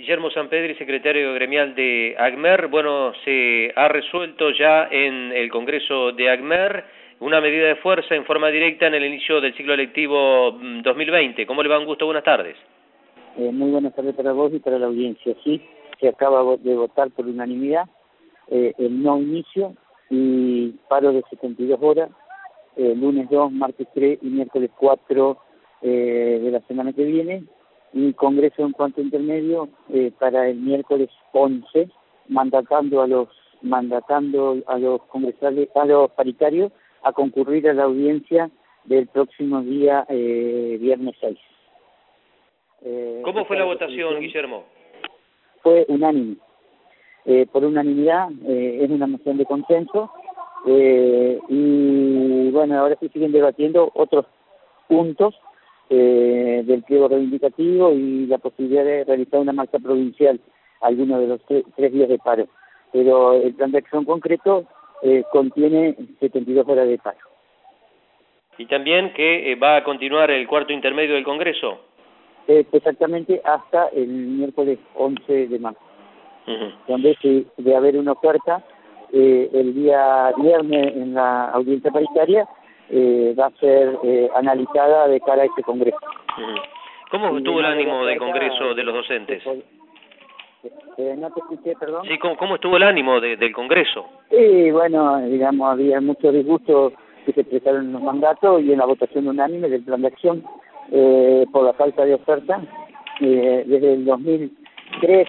Guillermo Sampedri, secretario gremial de ACMER. Bueno, se ha resuelto ya en el Congreso de ACMER una medida de fuerza en forma directa en el inicio del ciclo electivo 2020. ¿Cómo le va? Un gusto, buenas tardes. Muy buenas tardes para vos y para la audiencia. Sí, se acaba de votar por unanimidad el no inicio y paro de 72 horas, lunes 2, martes 3 y miércoles 4 de la semana que viene, y congreso en cuanto intermedio para el miércoles 11, mandatando a los congresales, a los paritarios, a concurrir a la audiencia del próximo día viernes 6. ¿Cómo fue la votación, Guillermo? Fue unánime. Por unanimidad, es una moción de consenso, y bueno, ahora se siguen debatiendo otros puntos del pliego reivindicativo y la posibilidad de realizar una marcha provincial algunos de los tres días de paro. Pero el plan de acción concreto contiene 72 horas de paro. Y también que va a continuar el cuarto intermedio del Congreso. Exactamente hasta el miércoles 11 de marzo, donde de haber una oferta el día viernes en la audiencia paritaria, va a ser analizada de cara a este Congreso. ¿Cómo estuvo el ánimo del Congreso de los docentes? No te escuché, perdón. Sí, ¿cómo estuvo el ánimo del Congreso? Bueno, digamos, había mucho disgusto que se expresaron en los mandatos y en la votación unánime del plan de acción por la falta de oferta. Desde el 2003,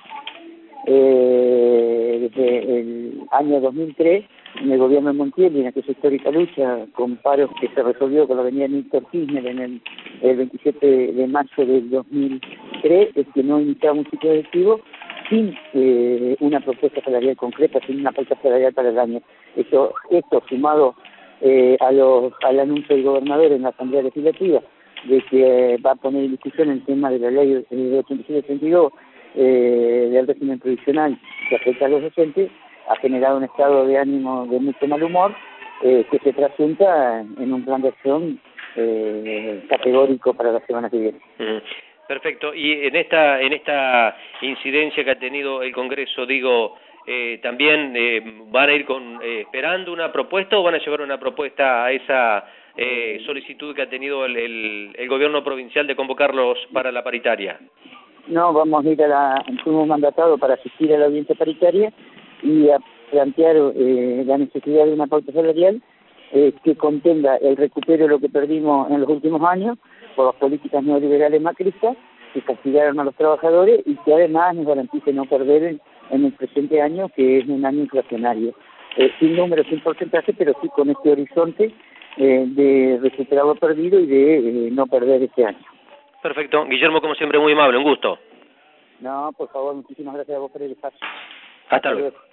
desde el año 2003, en el gobierno de Montiel y en aquella histórica lucha con paros que se resolvió con la avenida Néstor Kirchner en el 27 de marzo del 2003, es que no iniciaba un ciclo electivo sin una propuesta salarial concreta, sin una pauta salarial para el año. Esto sumado al anuncio del gobernador en la Asamblea Legislativa de que va a poner en discusión el tema de la ley de 87-82 del régimen provisional que afecta a los docentes, ha generado un estado de ánimo de mucho mal humor que se trasunta en un plan de acción categórico para la semana que viene. Perfecto. Y en esta incidencia que ha tenido el Congreso, digo, también van a ir esperando una propuesta o van a llevar una propuesta a esa solicitud que ha tenido el gobierno provincial de convocarlos para la paritaria. No, vamos a ir fuimos mandatados para asistir a la audiencia paritaria y a plantear la necesidad de una pauta salarial que contenga el recupero de lo que perdimos en los últimos años por las políticas neoliberales macristas que castigaron a los trabajadores y que además nos garantice no perder en el presente año, que es un año inflacionario. Sin números, sin porcentaje, pero sí con este horizonte de recuperar lo perdido y de no perder este año. Perfecto. Guillermo, como siempre, muy amable, un gusto. No, por favor, muchísimas gracias a vos por el espacio. Hasta luego.